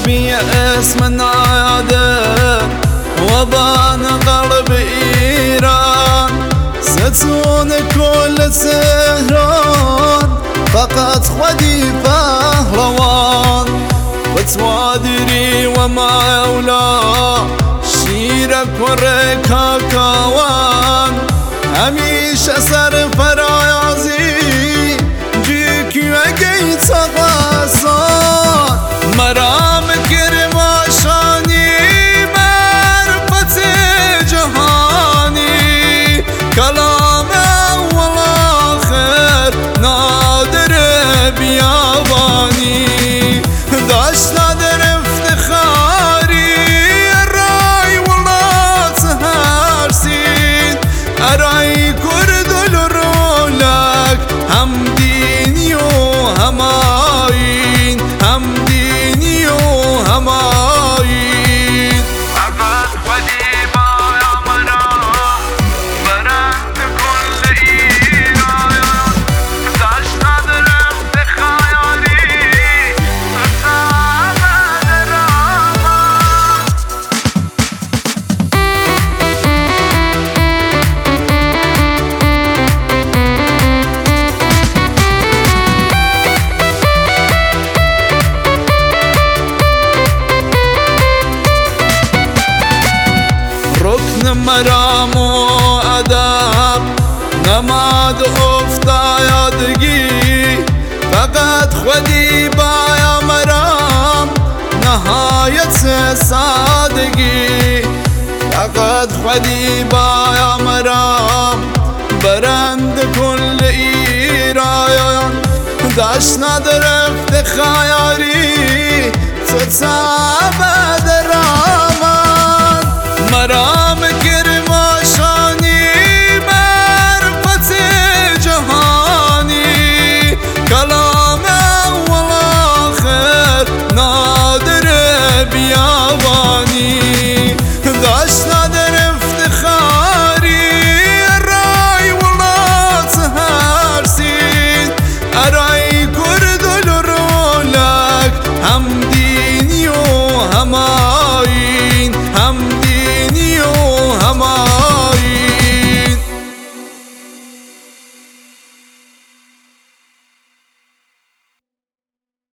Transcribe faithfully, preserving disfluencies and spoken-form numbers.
أبي اسم ناده وبان قلب إيران ستون كل سهران فقط خودي پهلوان بتوادري وما أولا شيرك وركا كاوان هميشه سر فرایازی جيكي وقيت غاسان مرام كرماشاني معرفة جهاني كلام أول آخر نادر بياباني داشت نادر افتخاري الراي والله تهرسين أراي كرد الرولك هم ديني وهم آين هم ديني وهم آين أبد وديبا يا مرا برند كل إيران داشت نادر افتخاري تسامى دراما ركن مرام وأدب نماد أفتا يادگی فقط خودی بایا مرام نهایت سادگی فقط خودی بایا مرام برند كل ایران داشت نداره افتخاری تو تا بدرم